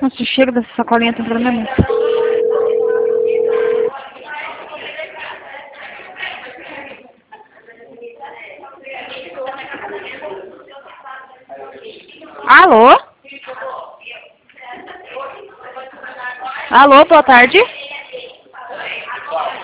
Nossa, o cheiro dessa sacolinha tá entrando na minha boca. Alô? Alô, boa tarde.